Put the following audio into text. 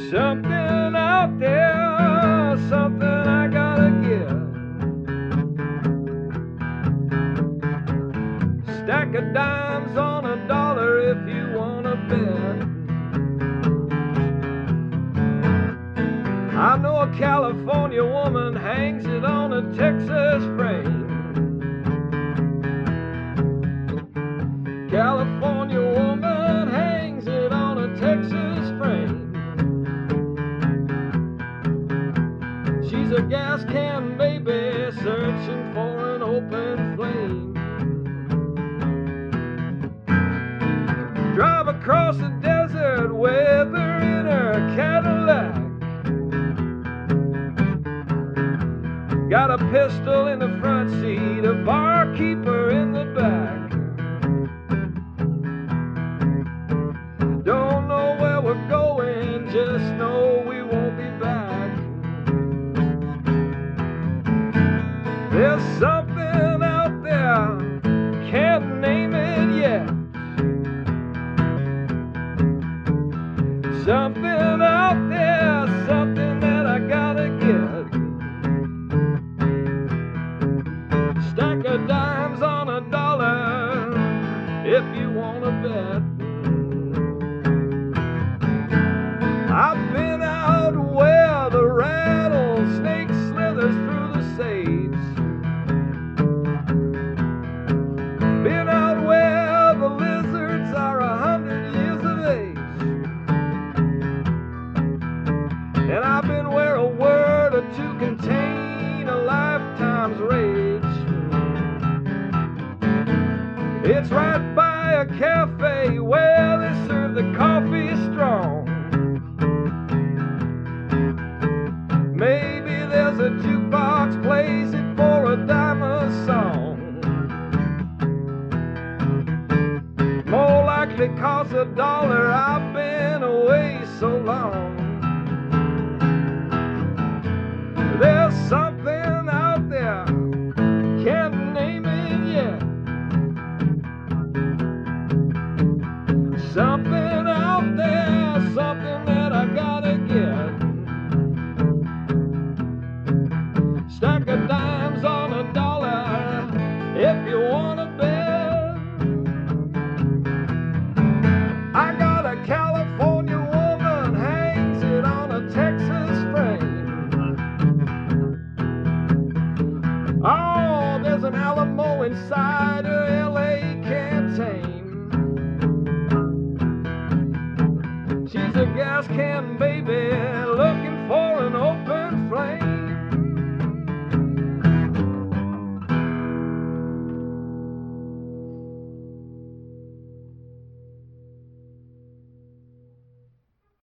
Something out there, something I gotta get. Stack of dimes on $1 if you wanna bet. I know a California woman hangs it on a Texas frame. California woman hangs it on a Texas frame. She's a gas can baby searching for an open flame. Drive across the desert with her in her Cadillac. Got a pistol in the front seat, a barkeeper in the back. Don't know where we're going, just know we won't be back. There's something out there, can't name it yet. Something out there, something that I gotta get. Stack of dimes on $1 if you wanna bet. I've been out where the rattlesnake slithers through the sage. Been out where the lizards are 100 years of age. And I've been where a word or two contain a lifetime's rage. It's right by a cafe where they serve the coffee strong. Maybe there's a jukebox plays it for a dime a song. More likely costs $1, I've been away so long. There's something out there, can't name it yet. Something out there, something that I gotta get. Stack of dimes on $1 if you wanna bet. I got a California woman hangs it on a Texas frame. Oh, there's an Alamo inside